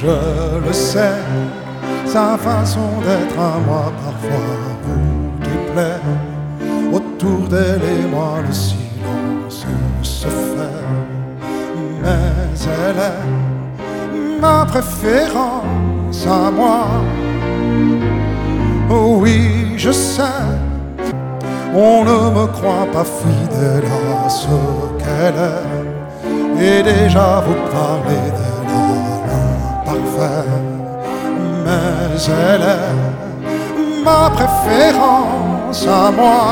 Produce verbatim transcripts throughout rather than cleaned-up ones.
je le sais, sa façon d'être à moi parfois vous déplaît. Autour d'elle et moi le silence se fait, mais elle est ma préférence à moi. Oui, je sais, on ne me croit pas fidèle à ce qu'elle est, et déjà vous parlez d'elle à l'imparfait, mais elle est ma préférence à moi.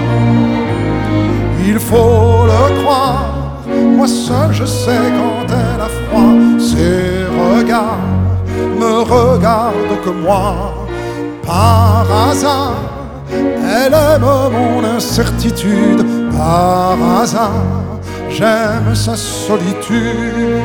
Il faut le croire, moi seul je sais quand elle a froid. Ses regards me regardent que moi. Par hasard, elle aime mon incertitude. Par hasard, j'aime sa solitude.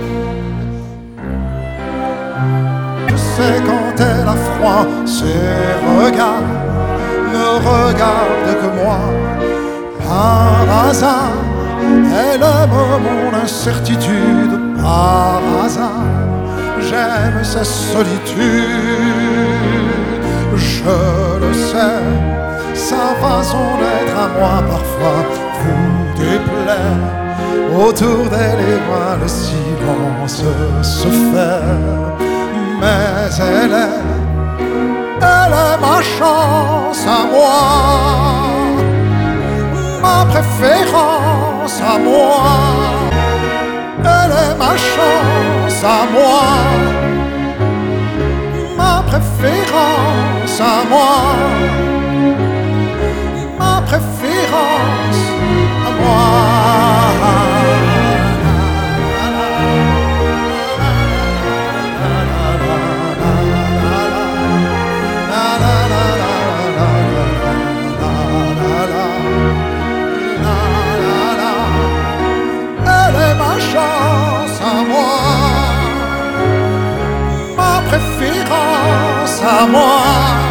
Je sais quand elle a froid, ses regards ne regardent que moi. Par hasard, elle aime mon incertitude. Par hasard, j'aime sa solitude. Je le sais, sa façon d'être à moi parfois vous déplaît. Autour d'elle et moi le silence se fait, mais elle est, elle est ma chance à moi, ma préférence à moi. Elle est ma chance à moi, ma préférence à moi, ma préférence à moi. Elle est ma chance à moi, ma préférence à moi.